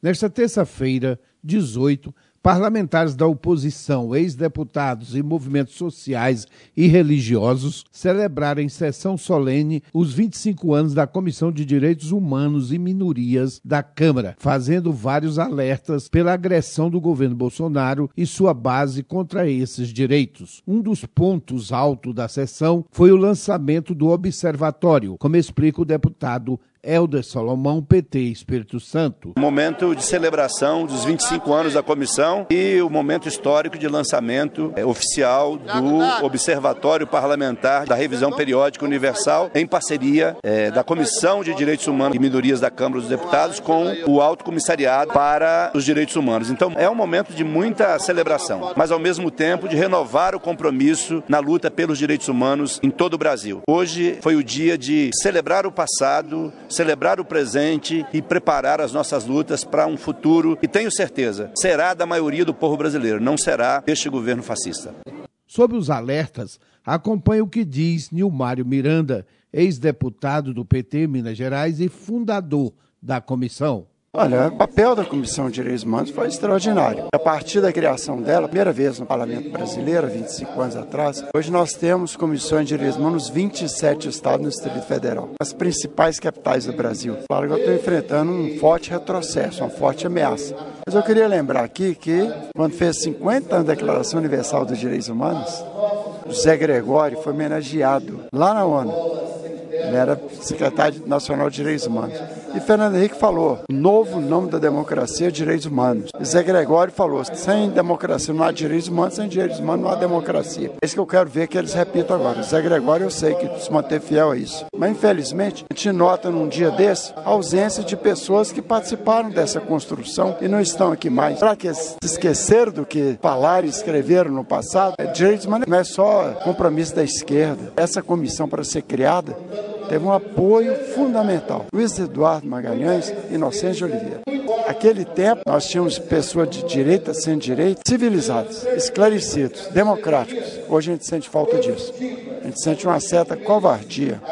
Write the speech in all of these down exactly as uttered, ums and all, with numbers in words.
Nesta terça-feira, dezoito, parlamentares da oposição, ex-deputados e movimentos sociais e religiosos celebraram em sessão solene os vinte e cinco anos da Comissão de Direitos Humanos e Minorias da Câmara, fazendo vários alertas pela agressão do governo Bolsonaro e sua base contra esses direitos. Um dos pontos altos da sessão foi o lançamento do Observatório, como explica o deputado Helder Salomão, P T Espírito Santo. Momento de celebração dos vinte e cinco anos da comissão e o momento histórico de lançamento é, oficial do Observatório Parlamentar da Revisão Periódica Universal, em parceria é, da Comissão de Direitos Humanos e Minorias da Câmara dos Deputados com o Alto Comissariado para os Direitos Humanos. Então é um momento de muita celebração, mas ao mesmo tempo de renovar o compromisso na luta pelos direitos humanos em todo o Brasil. Hoje foi o dia de celebrar o passado, celebrar o presente e preparar as nossas lutas para um futuro que, tenho certeza, será da maioria do povo brasileiro, não será deste governo fascista. Sobre os alertas, acompanhe o que diz Nilmário Miranda, ex-deputado do P T Minas Gerais e fundador da comissão. Olha, o papel da Comissão de Direitos Humanos foi extraordinário. A partir da criação dela, primeira vez no Parlamento Brasileiro, vinte e cinco anos atrás, hoje nós temos comissões de direitos humanos nos vinte e sete estados no Distrito Federal, as principais capitais do Brasil. Claro que eu estou enfrentando um forte retrocesso, uma forte ameaça. Mas eu queria lembrar aqui que, quando fez cinquenta anos da Declaração Universal dos Direitos Humanos, José Gregório foi homenageado lá na ONU. Ele era secretário nacional de Direitos Humanos. E Fernando Henrique falou, o novo nome da democracia é direitos humanos. E Zé Gregório falou, sem democracia não há direitos humanos, sem direitos humanos não há democracia. É isso que eu quero ver que eles repitam agora. O Zé Gregório eu sei que se manter fiel a isso. Mas infelizmente, a gente nota num dia desse a ausência de pessoas que participaram dessa construção e não estão aqui mais. Será que eles se esqueceram do que falaram e escreveram no passado? Direitos humanos não é só compromisso da esquerda. Essa comissão, para ser criada, teve um apoio fundamental. Luiz Eduardo Magalhães e Inocêncio de Oliveira. Naquele tempo, nós tínhamos pessoas de direita, sem direita, civilizadas, esclarecidos, democráticos. Hoje a gente sente falta disso. A gente sente uma certa covardia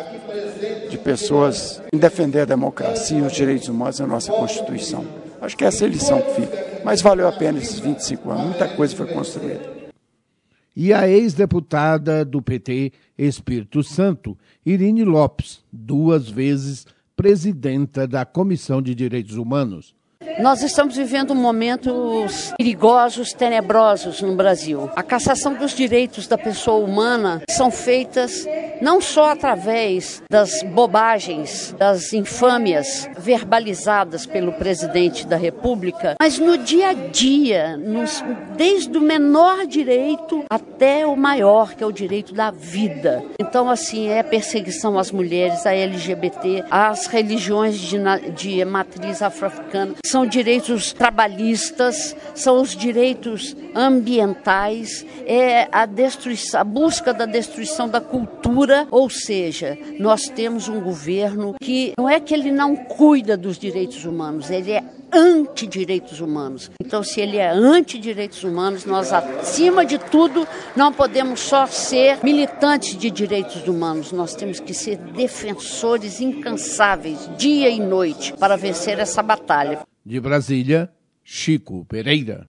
de pessoas em defender a democracia e os direitos humanos na nossa Constituição. Acho que essa é a lição que fica. Mas valeu a pena esses vinte e cinco anos. Muita coisa foi construída. E a ex-deputada do P T Espírito Santo, Irine Lopes, duas vezes presidenta da Comissão de Direitos Humanos. Nós estamos vivendo momentos perigosos, tenebrosos no Brasil. A cassação dos direitos da pessoa humana são feitas não só através das bobagens, das infâmias verbalizadas pelo presidente da República, mas no dia a dia, nos, desde o menor direito até o maior, que é o direito da vida. Então, assim, é perseguição às mulheres, à L G B T, às religiões de, de matriz afro-africana. São direitos trabalhistas, são os direitos ambientais, é a, destruição, a busca da destruição da cultura, ou seja, nós temos um governo que não é que ele não cuida dos direitos humanos, ele é anti-direitos humanos. Então, se ele é anti-direitos humanos, nós, acima de tudo, não podemos só ser militantes de direitos humanos, nós temos que ser defensores incansáveis, dia e noite, para vencer essa batalha. De Brasília, Chico Pereira.